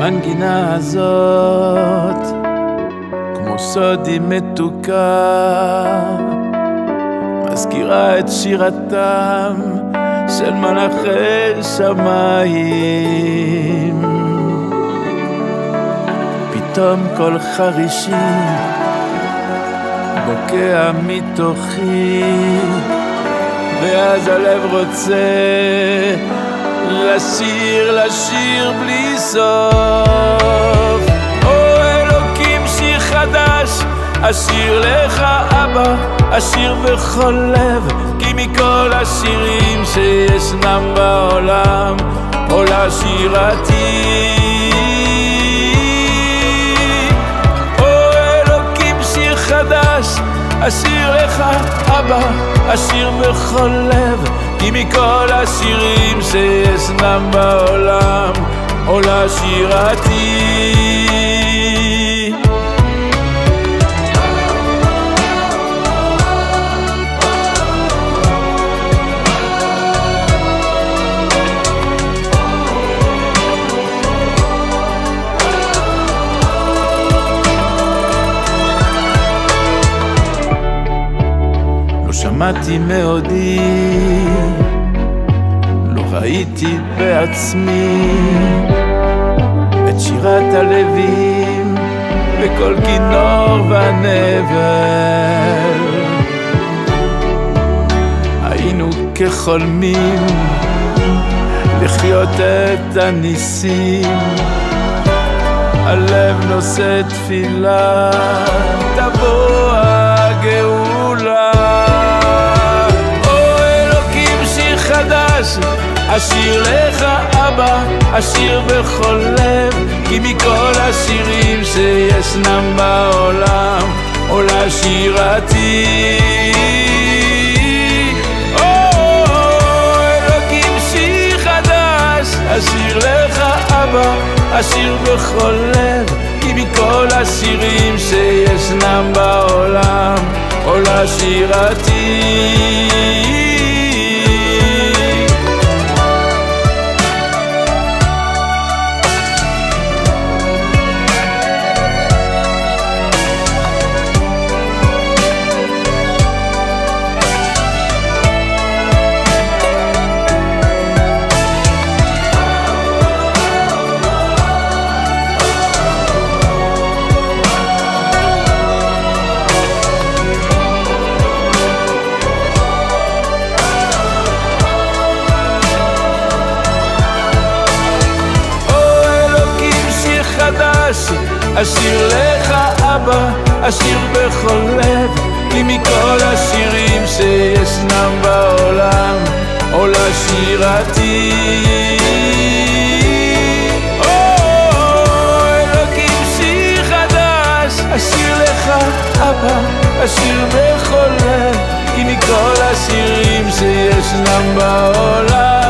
המנגינה הזאת כמו סודי מתוקה, מזכירה את שירתם של מלאכי שמיים. פתאום קול חרישי בוקע מתוכי, ואז הלב רוצה לשיר בלי סוף. או אלוקים, שיר חדש אשיר לך אבא, אשיר בכל לב, כי מכל השירים שישנם בעולם עולה שירתי. או אלוקים, שיר חדש אשיר לך אבא, אשיר בכל לב, כי מכל השירים שישנם בעולם עולה שירתי. שמעתי מעודי, לא ראיתי בעצמי את שירת הלווים בכל כינור ונבל. היינו כחולמים לחיות את הניסים, הלב נושא תפילה תבוא הגאולה. אשיר לך אבא, אשיר בכל לב, כי מכל השירים שישנם בעולם עולה שירתי. אלוקים, שיר חדש אשיר לך אבא, אשיר בכל לב, כי מכל השירים שישנם בעולם עולה שירתי. אשיר לך אבא, אשיר בכל לב, כי מכל השירים שישנם בעולם עולה שירתי. אלוקים, שיר חדש אשיר לך אבא, אשיר בכל לב, כי מכל השירים שישנם בעולם